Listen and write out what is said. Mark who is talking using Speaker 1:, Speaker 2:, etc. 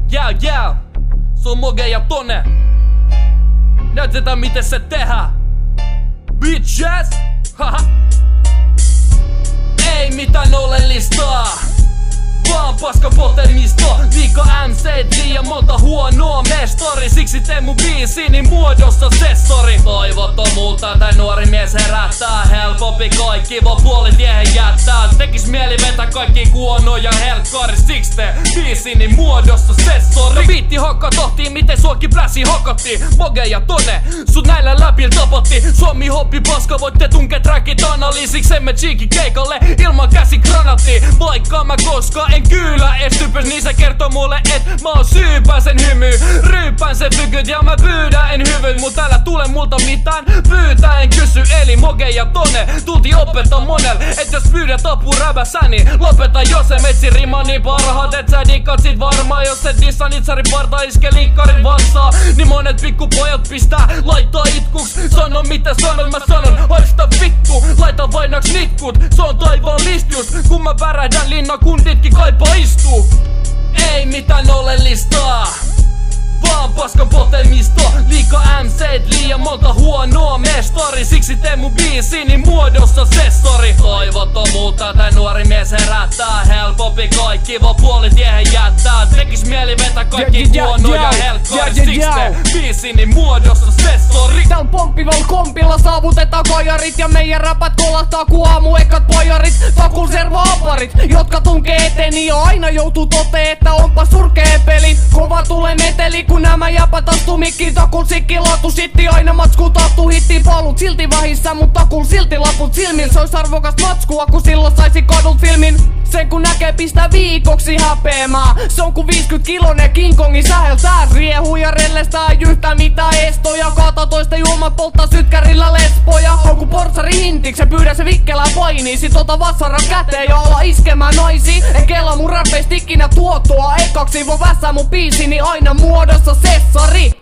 Speaker 1: Yeah, se on Moge ja Tone. Näytetään miten se tehdään. Bitches! Haha. Ei mitään oleellista, vaan paska potemisto. Liika MC, liian monta huonoa mestori. Siksi teen mun biisini muodossa sessori. Toivottomuutta tää nuori mies herättää. Helpompi kivo puoli tiehen jättää. Tekis mieli vetää kaikki huonoja helkkari. Siksi teen biisini muodossa sessori. Viitti hokka tohtii miten suokin pläsi hokottiin. Moge ja Tone, sut näillä läpil tapotti. Suomi hoppi paska, voitte tunkea trackit analyysiksi. Emme cheeky keikalle ilman käsikranattia. Vaikka mä koskaan en kyllä estypäs, niin se kertoo mulle et mä oon syypään sen hymy. Ryypään sen fykyt ja mä pyydän en hyvyt. Mut älä tule multa mitään pyytää en kysy. Eli Moge ja Tone tultiin opettaa monel. Et jos pyydät apua rävässä niin lopeta jos se metsi rima niin parhaat. Et sä dikkaat sit varmaan jos et dissa nitsari parta iske linkkarit vatsaa. Niin monet pikkupojat pistää laittaa itkuks. Sano mitä sanon mä sanon haista vittu. Laita vainaks nitkut se on taivaan listjus. Kun mä värähdän linna kunditkin kaipaa istuu. Ei mitään oleellista, vaan paska potemisto. Liika MC, liian monta huonoa mestori. Siksi teen mun biisini muodossa sessori. Toivottomuutta tää nuori mies herättää. Helpompi kivo puoli tiehen jättää. Tekis mieli vetää kaikki huonoja helkkari. Siksi teen biisini muodossa sessori.
Speaker 2: Tääl pomppivalla kompilla saavutetaan kajarit. Ja meidän räpät kolahtaa ku aamuekat pajarit. Takul servo aparit, jotka tunkee eteeni. Ja aina joutuu toteen, että onpa surkee peli. Kova tulee meteli kun nämä jäpät astu mikkiin. Takul sikki laatu sitti, aina matsku tahtu hitti. Palut silti vähissä, mut takul silti laput silmin. Se ois arvokasta matskua kun silloin saisi kadult filmin. Sen kun näkee pistää viikoksi häpeämään. Se on ku 50-kilonen King Kongi säheltää. Riehuu ja rellestää yhtään mitään estoja. Kaata toista julmat polttaa sytkärillä lespoja. On ku portsari hintiks ja pyydä se vikkelää painii. Sit ota vassaran käteen ja ala iskemään naisiin. En kela mun räpeist ikinä tuottoa ekaksi. Vo vässää mun biisini aina muodossa sessari.